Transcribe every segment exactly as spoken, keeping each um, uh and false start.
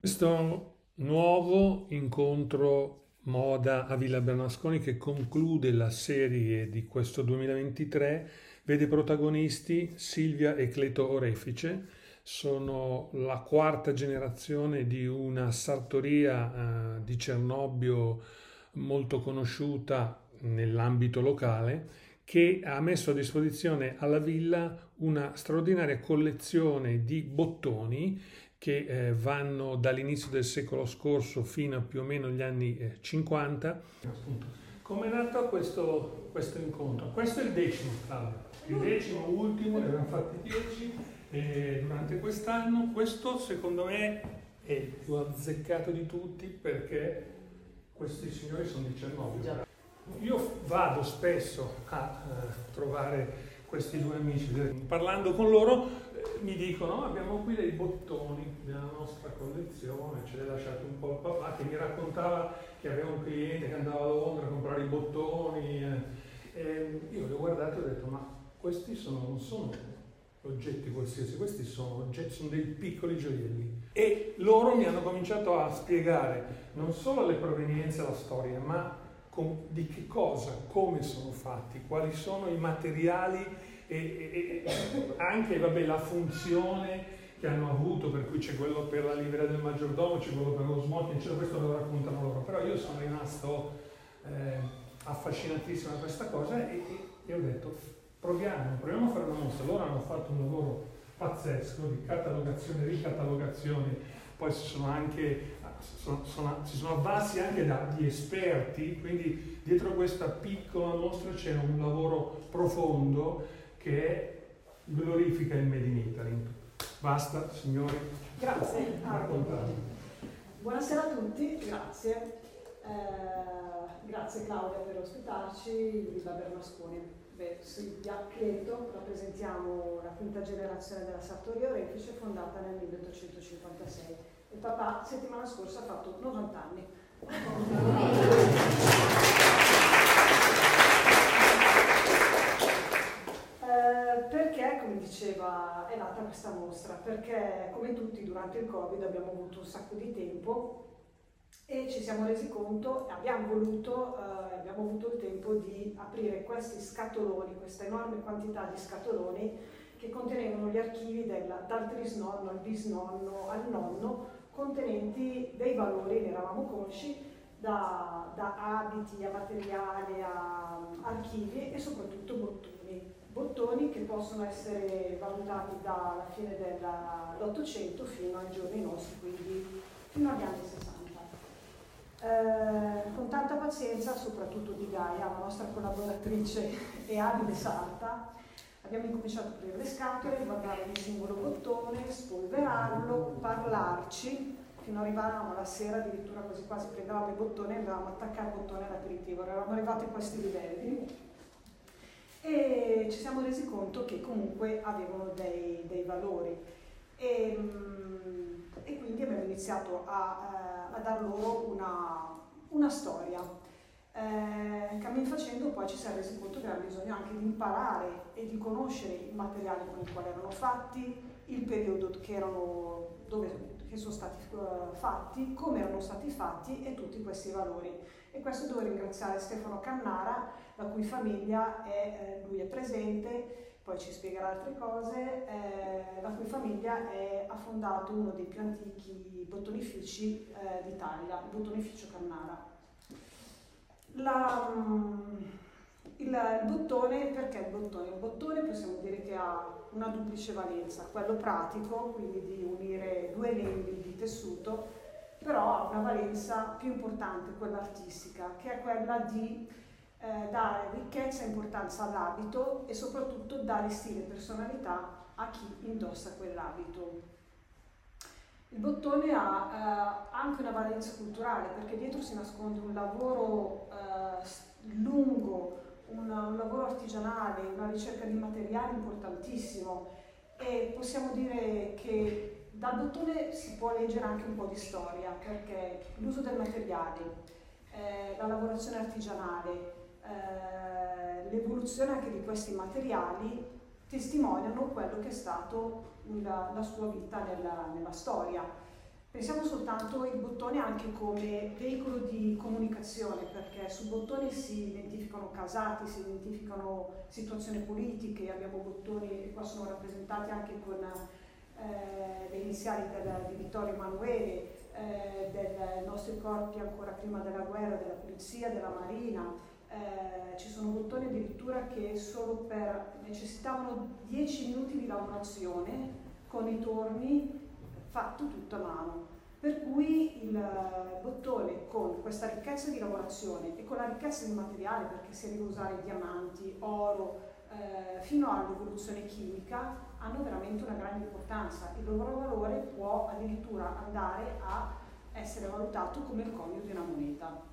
Questo nuovo incontro moda a Villa Bernasconi, che conclude la serie di questo duemilaventitré, vede protagonisti Silvia e Cleto Orefice. Sono la quarta generazione di una sartoria eh, di Cernobbio molto conosciuta nell'ambito locale, che ha messo a disposizione alla villa una straordinaria collezione di bottoni che eh, vanno dall'inizio del secolo scorso fino a più o meno gli anni eh, cinquanta. Come è nato questo, questo incontro? Questo è il decimo, Claudio. Il decimo, ultimo, ne abbiamo fatti dieci eh, durante quest'anno. Questo secondo me è il più azzeccato di tutti, perché questi signori sono di Cernobbio. Io vado spesso a eh, trovare questi due amici, parlando con loro eh, mi dicono: abbiamo qui dei bottoni della nostra collezione, ce li ha lasciati un po' il papà, che mi raccontava che aveva un cliente che andava a Londra a comprare i bottoni eh, e io li ho guardati e ho detto: ma questi sono, non sono oggetti qualsiasi, questi sono oggetti, sono dei piccoli gioielli. E loro mi hanno cominciato a spiegare non solo le provenienze e la storia, ma Con, di che cosa, come sono fatti, quali sono i materiali e, e, e anche vabbè, la funzione che hanno avuto, per cui c'è quello per la livrea del maggiordomo, c'è quello per lo smoking, cioè questo lo raccontano loro. Però io sono rimasto eh, affascinatissimo da questa cosa e, e, e ho detto: proviamo, proviamo a fare una mostra. Loro hanno fatto un lavoro pazzesco di catalogazione, ricatalogazione, poi si sono anche Sono, sono, si sono avvalsi anche dagli esperti, quindi dietro questa piccola mostra c'è un lavoro profondo che glorifica il Made in Italy. Basta, signori. Grazie. Buonasera a tutti, grazie. Eh, grazie Claudia per ospitarci, Villa Bernasconi. Beh, Silvia Cleto, rappresentiamo la quinta generazione della sartoria Orefice, fondata nel milleottocentocinquantasei. Il papà settimana scorsa ha fatto novanta anni. eh, perché, come diceva, è nata questa mostra? Perché, come tutti, durante il Covid abbiamo avuto un sacco di tempo e ci siamo resi conto, abbiamo voluto, eh, abbiamo avuto il tempo di aprire questi scatoloni, questa enorme quantità di scatoloni che contenevano gli archivi del, dal trisnonno al bisnonno al nonno, contenenti dei valori, ne eravamo consci, da, da abiti a materiali a archivi e soprattutto bottoni. Bottoni che possono essere valutati dalla fine dell'Ottocento fino ai giorni nostri, quindi fino agli anni sessanta. Eh, con tanta pazienza, soprattutto di Gaia, la nostra collaboratrice e abile sarta, abbiamo incominciato a aprire le scatole, guardare il singolo bottone, spolverarlo, parlarci, fino ad arrivavamo alla sera, addirittura quasi quasi prendevamo i bottoni e andavamo a attaccare il bottone all'aperitivo. Eravamo arrivati a questi livelli e ci siamo resi conto che comunque avevano dei, dei valori e, e quindi abbiamo iniziato a, a dar loro una, una storia. Eh, cammin facendo poi ci siamo resi conto che aveva bisogno anche di imparare e di conoscere i materiali con i quali erano fatti, il periodo che, erano, dove, che sono stati uh, fatti, come erano stati fatti e tutti questi valori. E questo devo ringraziare Stefano Cannara, la cui famiglia è, eh, lui è presente, poi ci spiegherà altre cose, eh, la cui famiglia è, ha fondato uno dei più antichi bottonifici eh, d'Italia, il bottonificio Cannara. La, il, il bottone, perché il bottone? Il bottone possiamo dire che ha una duplice valenza, quello pratico, quindi di unire due lembi di tessuto, però ha una valenza più importante, quella artistica, che è quella di eh, dare ricchezza e importanza all'abito e soprattutto dare stile e personalità a chi indossa quell'abito. Il bottone ha eh, anche una valenza culturale, perché dietro si nasconde un lavoro eh, lungo, un, un lavoro artigianale, una ricerca di materiali importantissimo e possiamo dire che dal bottone si può leggere anche un po' di storia, perché l'uso del materiale, eh, la lavorazione artigianale, eh, l'evoluzione anche di questi materiali testimoniano quello che è stato la, la sua vita nella, nella storia. Pensiamo soltanto ai bottoni anche come veicolo di comunicazione, perché sul bottone si identificano casati, si identificano situazioni politiche, abbiamo bottoni che qua sono rappresentati anche con eh, le iniziali del, di Vittorio Emanuele, eh, dei nostri corpi ancora prima della guerra, della polizia, della marina. Eh, ci sono bottoni addirittura che solo per necessitavano dieci minuti di lavorazione con i torni fatto tutto a mano, per cui il bottone con questa ricchezza di lavorazione e con la ricchezza di materiale, perché si arriva a usare diamanti, oro, eh, fino all'evoluzione chimica, hanno veramente una grande importanza. Il loro valore può addirittura andare a essere valutato come il conio di una moneta.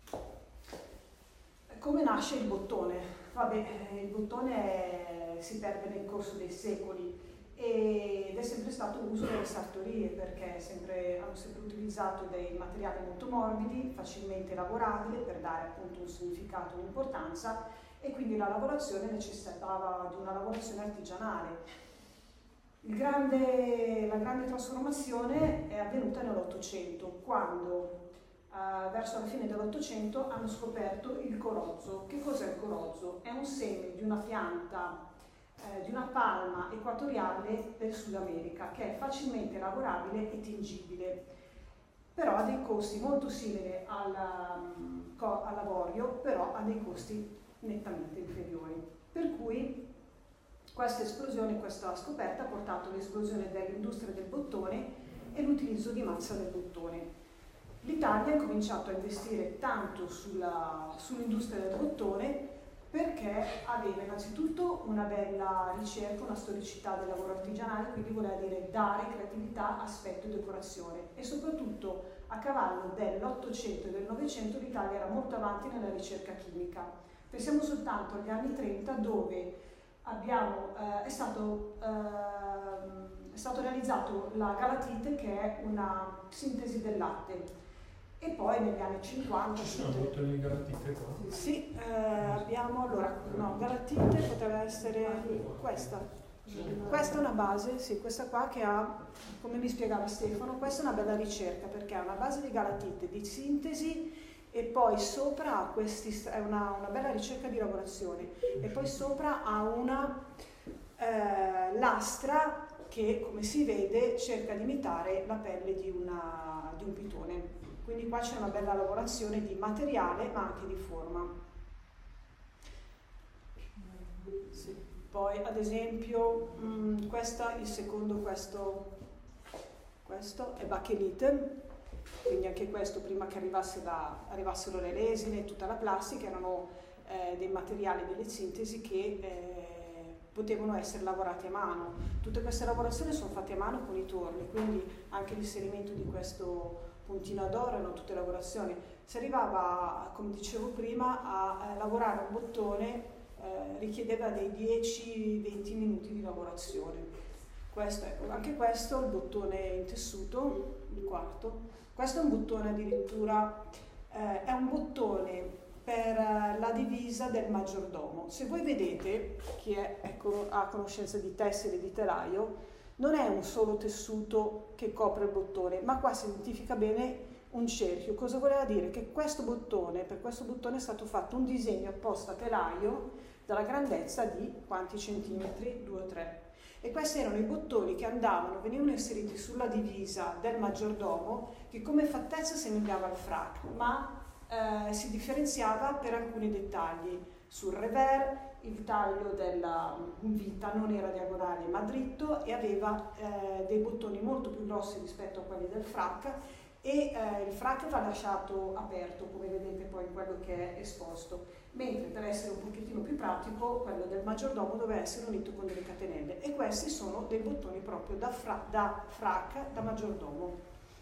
Come nasce il bottone? Vabbè, il bottone è, si perde nel corso dei secoli ed è sempre stato uso delle sartorie, perché sempre, hanno sempre utilizzato dei materiali molto morbidi, facilmente lavorabili per dare appunto un significato, un'importanza, e quindi la lavorazione necessitava di una lavorazione artigianale. Il grande, la grande trasformazione è avvenuta nell'Ottocento, quando Uh, verso la fine dell'Ottocento hanno scoperto il corozzo. Che cos'è il corozzo? È un seme di una pianta, eh, di una palma equatoriale del Sud America, che è facilmente lavorabile e tingibile, però ha dei costi molto simili al, um, all'avorio, però ha dei costi nettamente inferiori. Per cui questa esplosione, questa scoperta ha portato all'esplosione dell'industria del bottone e l'utilizzo di mazza del bottone. L'Italia ha cominciato a investire tanto sulla, sull'industria del bottone perché aveva innanzitutto una bella ricerca, una storicità del lavoro artigianale, quindi voleva dire dare creatività, aspetto e decorazione, e soprattutto a cavallo dell'Ottocento e del Novecento l'Italia era molto avanti nella ricerca chimica. Pensiamo soltanto agli anni trenta, dove abbiamo, eh, è, stato, eh, è stato realizzato la galatite, che è una sintesi del latte. E poi negli anni cinquanta... Ci sono bottoni di galatite qua? Sì, eh, abbiamo, allora, no, galatite potrebbe essere questa. Questa è una base, sì, questa qua che ha, come mi spiegava Stefano, questa è una bella ricerca, perché ha una base di galatite, di sintesi, e poi sopra ha questi, è una, una bella ricerca di lavorazione, e poi sopra ha una eh, lastra che, come si vede, cerca di imitare la pelle di, una, di un pitone. Quindi qua c'è una bella lavorazione di materiale ma anche di forma. Sì. Poi ad esempio, mh, questa, il secondo, questo, questo è bakelite, quindi anche questo prima che arrivasse da, arrivassero le resine e tutta la plastica erano eh, dei materiali, delle sintesi che eh, potevano essere lavorati a mano. Tutte queste lavorazioni sono fatte a mano con i torni, quindi anche l'inserimento di questo puntino ad oro erano tutte lavorazioni. Si arrivava, come dicevo prima, a, a lavorare un bottone, eh, richiedeva dei dieci venti minuti di lavorazione. Questo, ecco, anche questo, il bottone in tessuto, il quarto. Questo è un bottone addirittura, eh, è un bottone per la divisa del maggiordomo. Se voi vedete, chi è, ecco, ha conoscenza di tessile e di telaio, non è un solo tessuto che copre il bottone, ma qua si identifica bene un cerchio. Cosa voleva dire? Che questo bottone, per questo bottone è stato fatto un disegno apposta a telaio dalla grandezza di quanti centimetri? due o tre. E questi erano i bottoni che andavano, venivano inseriti sulla divisa del maggiordomo, che come fattezza somigliava al frac, ma eh, si differenziava per alcuni dettagli. Sul revers il taglio della vita non era diagonale ma dritto, e aveva eh, dei bottoni molto più grossi rispetto a quelli del frac, e eh, il frac va lasciato aperto, come vedete poi in quello che è esposto, mentre per essere un pochettino più pratico quello del maggiordomo doveva essere unito con delle catenelle, e questi sono dei bottoni proprio da, fra, da frac, da maggiordomo.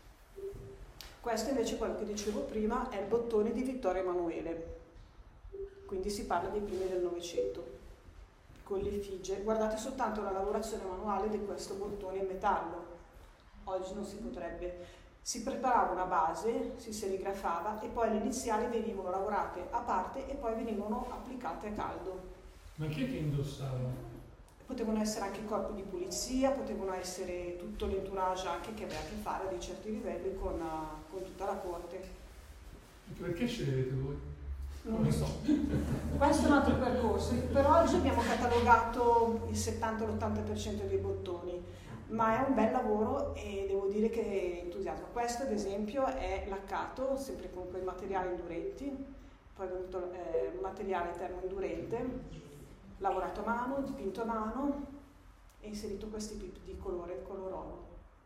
Questo invece, quello che dicevo prima, è il bottone di Vittorio Emanuele. Quindi si parla dei primi del Novecento, con l'effigie. Guardate soltanto la lavorazione manuale di questo bottone in metallo. Oggi non si potrebbe. Si preparava una base, si serigrafava, e poi le iniziali venivano lavorate a parte e poi venivano applicate a caldo. Ma chi è che indossava? potevano essere anche corpi di polizia, potevano essere tutto l'entourage anche che aveva a che fare a certi livelli con, uh, con tutta la corte. Perché scegliete voi? Non lo so. Questo è un altro percorso. Per oggi abbiamo catalogato il settanta l'ottanta per cento dei bottoni, ma è un bel lavoro e devo dire che entusiasma. Questo ad esempio è laccato, sempre con quei materiali indurenti, poi è venuto eh, un materiale termoindurente, lavorato a mano, dipinto a mano e inserito questi tipi di colore, il colorolo.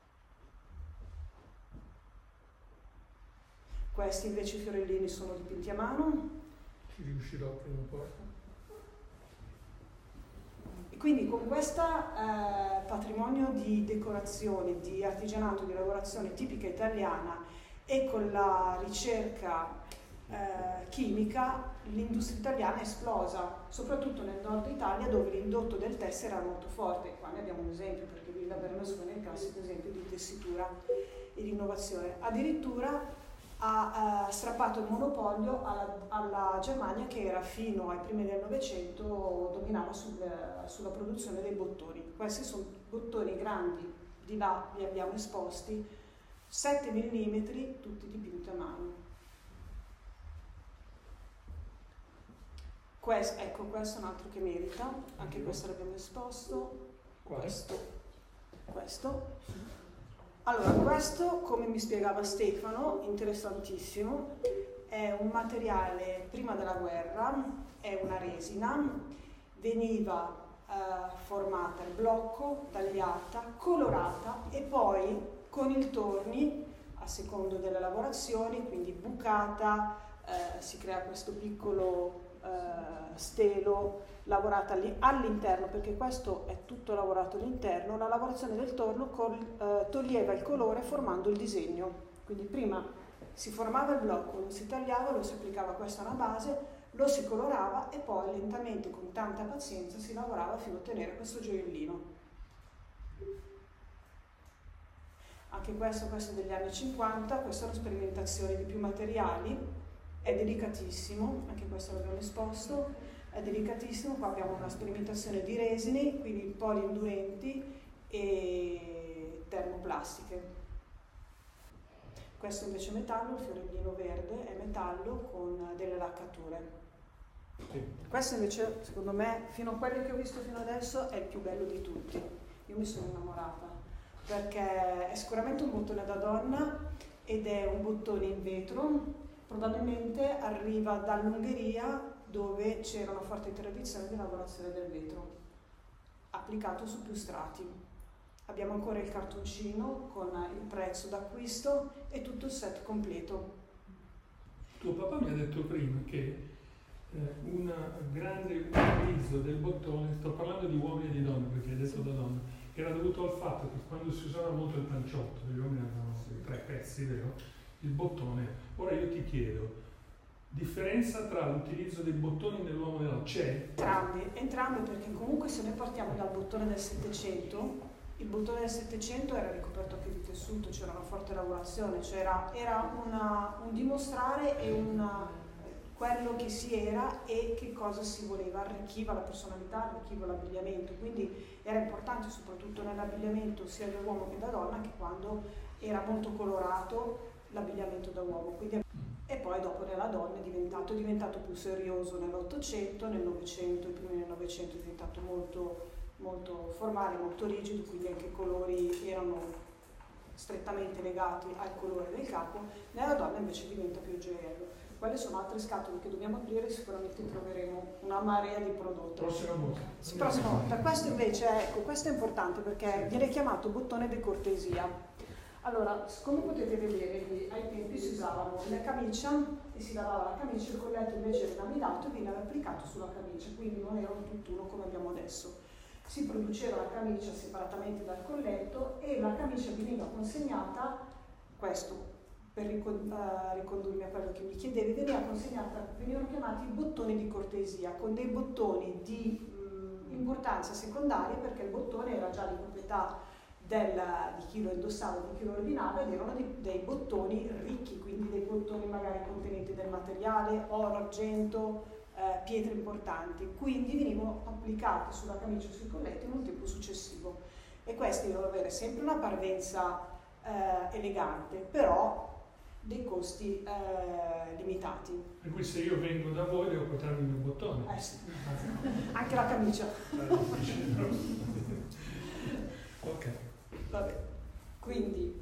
Questi invece i fiorellini sono dipinti a mano. Ci riuscirò prima o poi. E quindi con questo eh, patrimonio di decorazione, di artigianato, di lavorazione tipica italiana e con la ricerca eh, chimica, l'industria italiana è esplosa, soprattutto nel nord Italia dove l'indotto del tessile era molto forte. Qua ne abbiamo un esempio, perché Villa Bernasconi è il classico esempio di tessitura e di innovazione. Addirittura ha uh, strappato il monopolio alla, alla Germania, che era fino ai primi del Novecento dominava sul, sulla produzione dei bottoni. Questi sono bottoni grandi, di là li abbiamo esposti, sette millimetri, tutti dipinti a mano. Questo, ecco, questo è un altro che merita, anche questo l'abbiamo esposto. Questo, questo. Allora, questo, come mi spiegava Stefano, interessantissimo, è un materiale prima della guerra, è una resina, veniva eh, formata il blocco, tagliata, colorata e poi con il torni, a secondo delle lavorazioni, quindi bucata, eh, si crea questo piccolo eh, stelo lavorata all'interno, perché questo è tutto lavorato all'interno. La lavorazione del torno col, eh, toglieva il colore formando il disegno, quindi prima si formava il blocco, lo si tagliava, lo si applicava questa a una base, lo si colorava e poi lentamente con tanta pazienza si lavorava fino a ottenere questo gioiellino. Anche questo, questo è degli anni cinquanta, questa è una sperimentazione di più materiali, è delicatissimo, anche questo l'abbiamo esposto. È delicatissimo, qua abbiamo una sperimentazione di resine, quindi poliindurenti e termoplastiche. Questo invece è metallo, il fiorellino verde è metallo con delle laccature. Sì. Questo invece, secondo me, fino a quello che ho visto fino adesso, è il più bello di tutti. Io mi sono innamorata, perché è sicuramente un bottone da donna ed è un bottone in vetro, probabilmente arriva dall'Ungheria, dove c'era una forte tradizione di lavorazione del vetro, applicato su più strati. Abbiamo ancora il cartoncino con il prezzo d'acquisto e tutto il set completo. Tuo papà mi ha detto prima che eh, un grande utilizzo del bottone, sto parlando di uomini e di donne perché hai detto da donna, era dovuto al fatto che quando si usava molto il panciotto, gli uomini avevano tre pezzi, vero? Il bottone. Ora io ti chiedo, differenza tra l'utilizzo dei bottoni nell'uomo e nella c'è? Entrambi, entrambi, perché comunque se noi partiamo dal bottone del Settecento, il bottone del Settecento era ricoperto anche di tessuto, c'era una forte lavorazione, c'era era una, un dimostrare e una, quello che si era e che cosa si voleva, arricchiva la personalità, arricchiva l'abbigliamento, quindi era importante soprattutto nell'abbigliamento sia dell'uomo che da donna, che quando era molto colorato l'abbigliamento da uomo. Quindi e poi dopo nella donna è diventato, è diventato più serioso nell'Ottocento, nel Novecento, i primi del Novecento è diventato molto, molto formale, molto rigido, quindi anche i colori erano strettamente legati al colore del capo. Nella donna invece diventa più gioiello. Quelle sono altre scatole che dobbiamo aprire e sicuramente troveremo una marea di prodotti. Prossima volta. Sì, prossima volta. Questo invece, ecco, questo è importante perché viene chiamato bottone di cortesia. Allora, come potete vedere, ai tempi si usavano la camicia e si lavava la camicia, il colletto invece era lamidato e veniva applicato sulla camicia, quindi non era un tutt'uno come abbiamo adesso. Si produceva la camicia separatamente dal colletto e la camicia veniva consegnata, questo per ricondurmi a quello che mi chiedevi, veniva consegnata, venivano chiamati bottoni di cortesia, con dei bottoni di mh, importanza secondaria, perché il bottone era già di proprietà Del, di chi lo indossava, di chi lo ordinava, ed erano di, dei bottoni ricchi, quindi dei bottoni magari contenenti del materiale, oro, argento, eh, pietre importanti, quindi venivano applicate sulla camicia e sui colletti in un tempo successivo, e questi devono avere sempre una parvenza eh, elegante, però dei costi eh, limitati. Per cui se io vengo da voi devo portarmi il mio bottone. Eh sì. Anche la camicia. Ok. Vabbè. Quindi,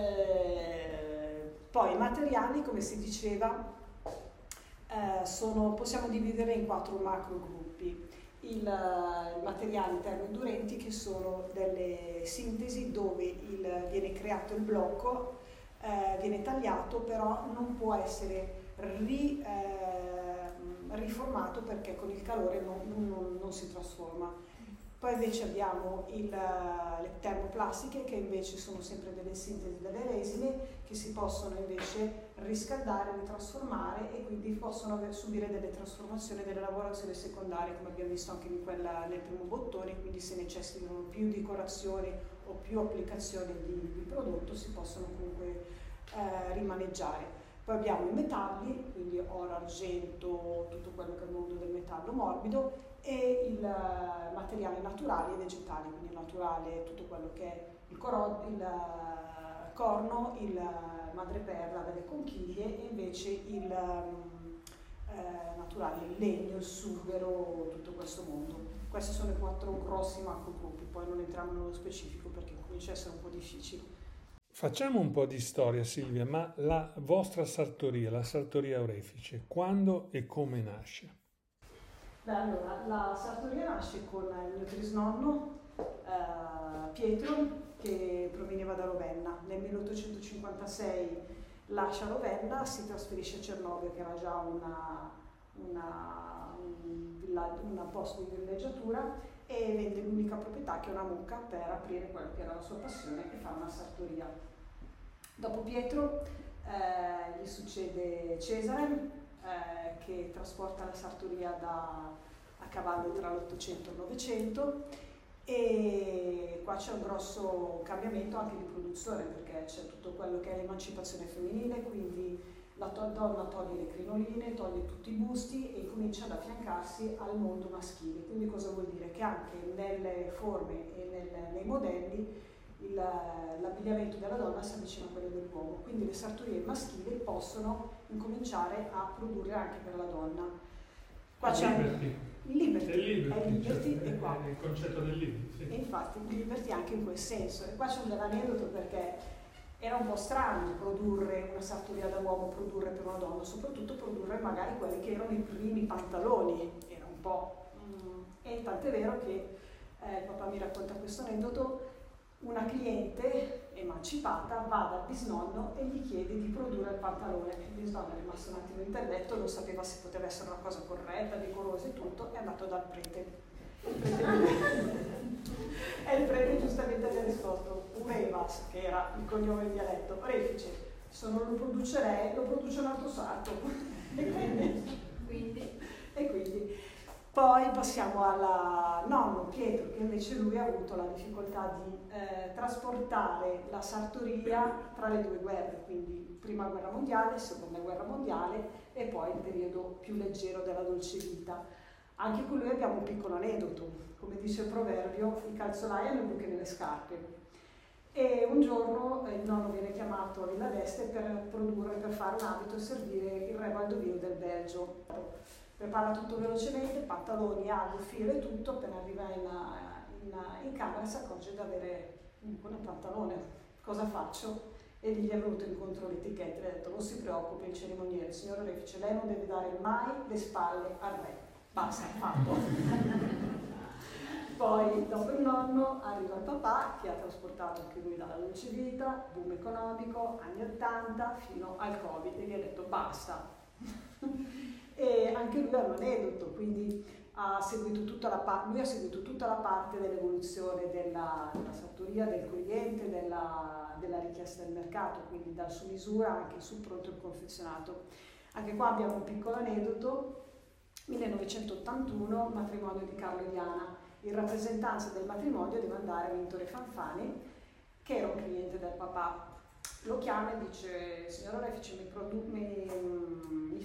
eh, poi i materiali, come si diceva, eh, sono, possiamo dividere in quattro macro gruppi. Il, I materiali termoindurenti, che sono delle sintesi dove il, viene creato il blocco, eh, viene tagliato, però non può essere ri, eh, riformato perché con il calore non, non, non si trasforma. Poi invece abbiamo il, le termoplastiche, che invece sono sempre delle sintesi delle resine che si possono invece riscaldare, ritrasformare, e quindi possono aver, subire delle trasformazioni, delle lavorazioni secondarie, come abbiamo visto anche in quella, nel primo bottone. Quindi se necessitano più decorazioni o più applicazioni di, di prodotto, si possono comunque eh, rimaneggiare. Poi abbiamo i metalli, quindi oro, argento, tutto quello che è il mondo del metallo morbido, e il uh, materiale naturali e vegetali, quindi naturale tutto quello che è il, coro, il uh, corno, il uh, madreperla delle conchiglie, e invece il um, uh, naturale, il legno, il sughero, tutto questo mondo. Questi sono i quattro grossi macrogruppi, poi non entriamo nello specifico perché comincia a essere un po' difficile. Facciamo un po' di storia, Silvia, ma la vostra sartoria, la sartoria Orefice, quando e come nasce? Beh, allora, la sartoria nasce con il mio trisnonno eh, Pietro, che proveniva da Ravenna. Nel milleottocentocinquantasei lascia Ravenna, si trasferisce a Cernobbio, che era già una, una, un villaggio, una posto di villeggiatura, e vende l'unica proprietà, che è una mucca, per aprire quello che era la sua passione e fare una sartoria. Dopo Pietro eh, gli succede Cesare, Eh, che trasporta la sartoria da, a cavallo tra l'Ottocento e il Novecento, e qua c'è un grosso cambiamento anche di produzione, perché c'è tutto quello che è l'emancipazione femminile, quindi la to- donna toglie le crinoline, toglie tutti i busti e comincia ad affiancarsi al mondo maschile. Quindi cosa vuol dire? Che anche nelle forme e nel, nei modelli il, l'abbigliamento della donna si avvicina a quello dell'uomo, quindi le sartorie maschili possono incominciare a produrre anche per la donna. Qua c'è Liberty. il Liberty, È Liberty, è Liberty, certo, e qua. è il concetto del Liberty. Sì. E infatti il Liberty anche in quel senso. E qua c'è un bell'aneddoto, perché era un po' strano produrre una sartoria da uomo, produrre per una donna, soprattutto produrre magari quelli che erano i primi pantaloni, era un po'... Mm, e tant'è vero che eh, il papà mi racconta questo aneddoto. Una cliente emancipata va dal bisnonno e gli chiede di produrre il pantalone. Il bisnonno è rimasto un attimo interdetto, non sapeva se poteva essere una cosa corretta, decorosa e tutto, è andato dal prete. Il prete e il prete giustamente gli ha risposto: Urevas, che era il cognome in dialetto, Orefice, se non lo produce lei, lo produce un altro sarto. E quindi, quindi? E quindi poi passiamo al nonno Pietro, che invece lui ha avuto la difficoltà di eh, trasportare la sartoria tra le due guerre, quindi prima guerra mondiale, seconda guerra mondiale, e poi il periodo più leggero della dolce vita. Anche con lui abbiamo un piccolo aneddoto, come dice il proverbio, i calzolai hanno buche nelle scarpe. E un giorno il nonno viene chiamato a Villa d'Este per produrre, per fare un abito e servire il re Valdovino del Belgio. Prepara tutto velocemente, pantaloni, ago, filo e tutto. Appena arriva in, in, in camera si accorge di avere un buon pantalone. Cosa faccio? E lì gli è venuto incontro l'etichetta e ha detto: non si preoccupi il cerimoniere, signor Orefice, lei non deve dare mai le spalle al re. Basta, fatto. Poi dopo il nonno arriva il papà, che ha trasportato anche lui dalla dolce vita, boom economico, anni ottanta, fino al Covid, e gli ha detto basta. E anche lui ha un aneddoto, quindi ha seguito tutta la parte, lui ha seguito tutta la parte dell'evoluzione della, della sartoria, del cliente, della, della richiesta del mercato, quindi dal su misura anche sul pronto e confezionato. Anche qua abbiamo un piccolo aneddoto. millenovecentottantuno, matrimonio di Carlo e Diana. In rappresentanza del matrimonio deve andare Vintore Fanfani, che era un cliente del papà. Lo chiama e dice: signor Orefice, mi, mi, mi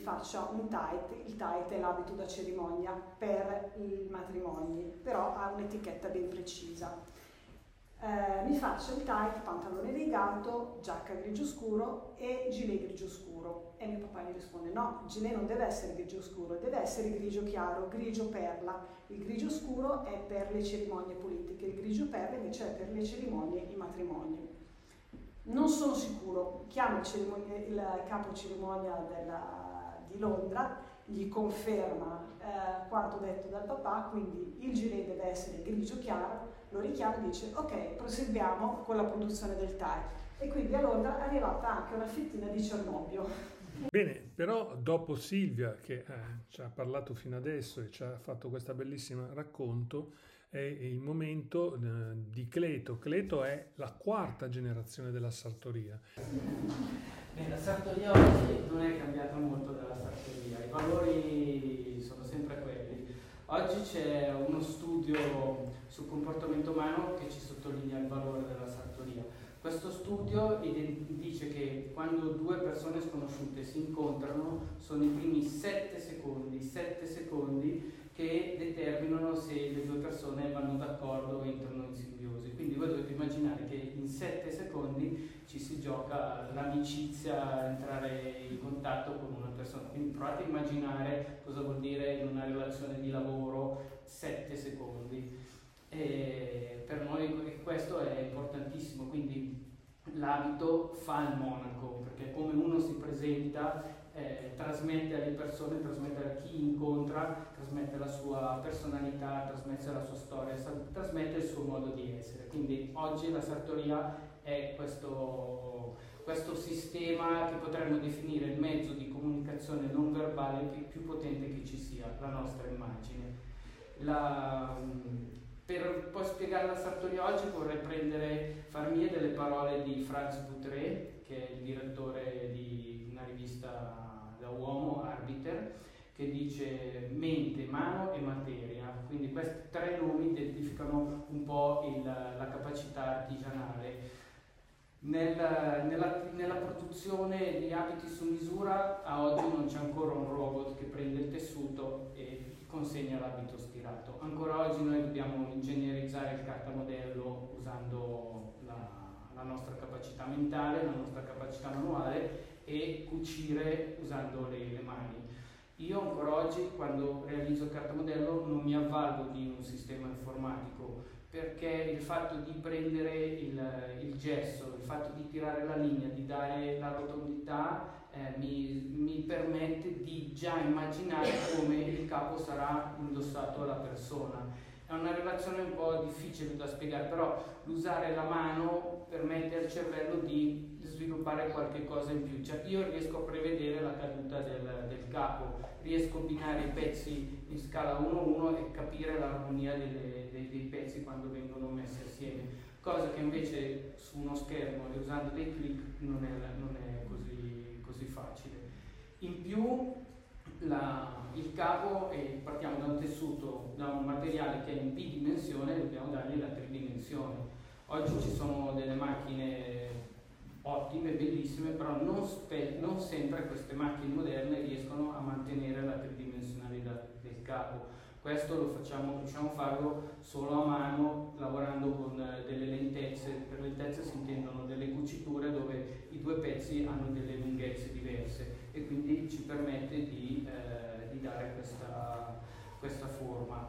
faccia un tight. Il tight è l'abito da cerimonia per i matrimoni, però ha un'etichetta ben precisa. Eh, mi faccia il tight, pantalone rigato, giacca grigio scuro e gilet grigio scuro. E mio papà gli risponde: no, il gilet non deve essere grigio scuro, deve essere grigio chiaro, grigio perla. Il grigio scuro è per le cerimonie politiche, il grigio perla invece è per le cerimonie, i matrimoni. Non sono sicuro, chiamo il, il capo cerimonia della, di Londra, gli conferma eh, quanto detto dal papà, quindi il gilet deve essere grigio chiaro, lo richiama e dice ok, proseguiamo con la produzione del tie. E quindi a Londra è arrivata anche una fettina di Cernobbio. Bene, però dopo Silvia che eh, ci ha parlato fino adesso e ci ha fatto questo bellissimo racconto, è il momento eh, di Cleto. Cleto è la quarta generazione della sartoria. Beh, la sartoria oggi non è cambiata molto dalla sartoria, i valori sono sempre quelli. Oggi c'è uno studio sul comportamento umano che ci sottolinea il valore della sartoria. Questo studio dice che quando due persone sconosciute si incontrano sono i primi sette secondi, sette secondi che determinano se le due persone vanno d'accordo o entrano in simbiosi. Quindi voi dovete immaginare che in sette secondi ci si gioca l'amicizia, entrare in contatto con una persona. Quindi provate a immaginare cosa vuol dire in una relazione di lavoro sette secondi. E per noi questo è importantissimo, quindi l'abito fa il monaco, perché come uno si presenta eh, trasmette alle persone, trasmette a chi incontra, trasmette la sua personalità, trasmette la sua storia, trasmette il suo modo di essere. Quindi oggi la sartoria è questo, questo sistema che potremmo definire il mezzo di comunicazione non verbale più potente che ci sia, la nostra immagine. La, Per poi spiegare la sartoria oggi vorrei prendere, far mie delle parole di Franz Boutré, che è il direttore di una rivista da uomo, Arbiter, che dice mente, mano e materia. Quindi questi tre nomi identificano un po' il, la capacità artigianale. Nel, nella, nella produzione di abiti su misura a oggi non c'è ancora un robot che prende il tessuto e consegna l'abito stirato. Ancora oggi noi dobbiamo ingegnerizzare il cartamodello usando la, la nostra capacità mentale, la nostra capacità manuale e cucire usando le, le mani. Io ancora oggi quando realizzo il cartamodello non mi avvalgo di un sistema informatico, perché il fatto di prendere il, il gesso, il fatto di tirare la linea, di dare la rotondità eh, mi, mi permette di già immaginare come il capo sarà indossato alla persona. È una relazione un po' difficile da spiegare, però l'usare la mano permette al cervello di sviluppare qualche cosa in più. Cioè io riesco a prevedere la caduta del, del capo, riesco a abbinare i pezzi in scala uno a uno e capire l'armonia delle, dei, dei pezzi quando vengono messi assieme, cosa che invece su uno schermo e usando dei click non è, non è così, così facile. In più La, il capo, eh, partiamo da un tessuto, da un materiale che è in bidimensione e dobbiamo dargli la tridimensione. Oggi ci sono delle macchine ottime, bellissime, però non, spe, non sempre queste macchine moderne riescono a mantenere la tridimensionalità del capo. Questo lo facciamo, riusciamo a farlo solo a mano, lavorando con delle lentezze. Per lentezze si intendono delle cuciture dove i due pezzi hanno delle lunghezze diverse e quindi ci permette di, eh, di dare questa, questa forma.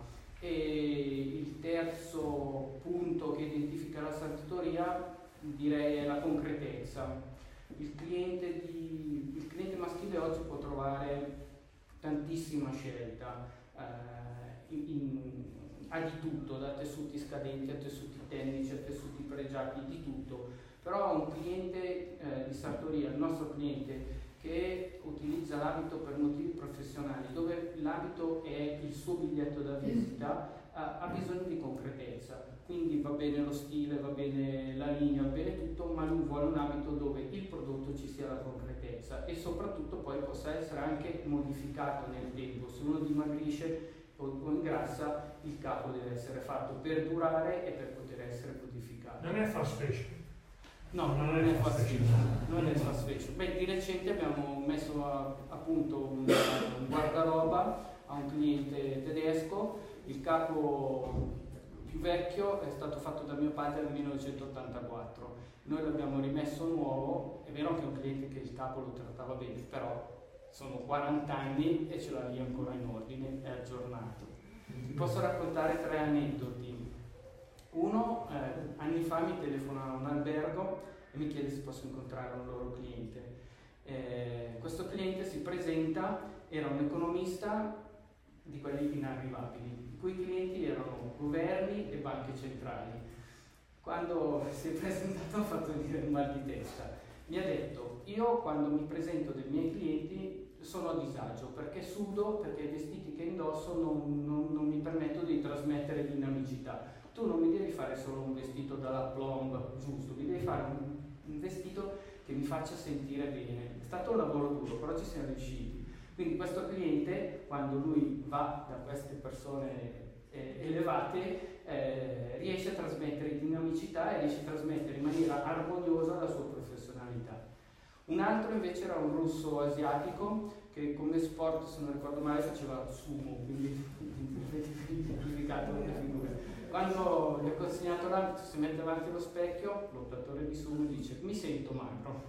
E il terzo punto che identifica la sartoria direi è la concretezza. Il cliente, di, il cliente maschile oggi può trovare tantissima scelta. Eh, In, in, ha di tutto, da tessuti scadenti a tessuti tecnici a tessuti pregiati, di tutto, però un cliente eh, di sartoria, il nostro cliente che utilizza l'abito per motivi professionali, dove l'abito è il suo biglietto da visita, eh, ha bisogno di concretezza, quindi va bene lo stile, va bene la linea, va bene tutto, ma lui vuole un abito dove il prodotto ci sia la concretezza e soprattutto poi possa essere anche modificato nel tempo. Se uno dimagrisce o ingrassa, il capo deve essere fatto per durare e per poter essere codificato. Non è fast fashion. No, non è nel fast fashion, non è nel fast fashion. Beh, di recente abbiamo messo a, a punto un, un guardaroba a un cliente tedesco. Il capo più vecchio è stato fatto da mio padre nel millenovecentottantaquattro. Noi l'abbiamo rimesso nuovo. È vero che è un cliente che il capo lo trattava bene, però sono quaranta anni e ce l'ha lì ancora in ordine, è aggiornato. Vi posso raccontare tre aneddoti. Uno, eh, anni fa mi telefona un albergo e mi chiede se posso incontrare un loro cliente. Eh, questo cliente si presenta, era un economista di quelli inarrivabili, i cui clienti erano governi e banche centrali. Quando si è presentato ha fatto dire un mal di testa. Mi ha detto: io quando mi presento dei miei clienti sono a disagio perché sudo, perché i vestiti che indosso non, non, non mi permettono di trasmettere dinamicità. Tu non mi devi fare solo un vestito dalla plomb giusto, mi devi fare un, un vestito che mi faccia sentire bene. È stato un lavoro duro, però ci siamo riusciti. Quindi questo cliente, quando lui va da queste persone eh, elevate, eh, riesce a trasmettere dinamicità e riesce a trasmettere in maniera armoniosa la sua professionalità. Un altro invece era un russo asiatico che come sport, se non ricordo male, faceva sumo, quindi semplificato le figure. Quando gli ho consegnato l'abito, si mette davanti allo specchio, l'ottatore di sumo dice: mi sento magro.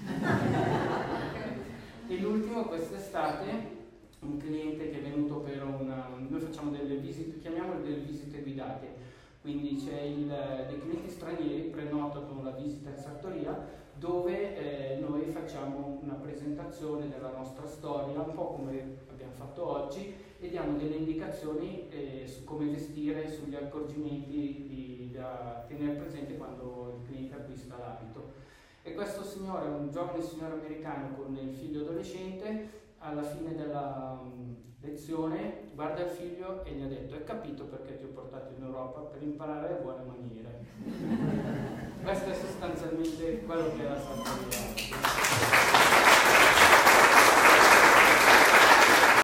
E l'ultimo, quest'estate, un cliente che è venuto per una... noi facciamo delle visite, chiamiamole delle visite guidate, quindi c'è il, dei clienti stranieri prenotano la visita in sartoria, dove eh, noi facciamo una presentazione della nostra storia, un po' come abbiamo fatto oggi, e diamo delle indicazioni eh, su come vestire, sugli accorgimenti di, da tenere presente quando il cliente acquista l'abito. E questo signore, un giovane signore americano con il figlio adolescente, alla fine della um, lezione guarda il figlio e gli ha detto: hai capito perché ti ho portato in Europa? Per imparare le buone maniere. Questo è sostanzialmente quello che è la sartoria.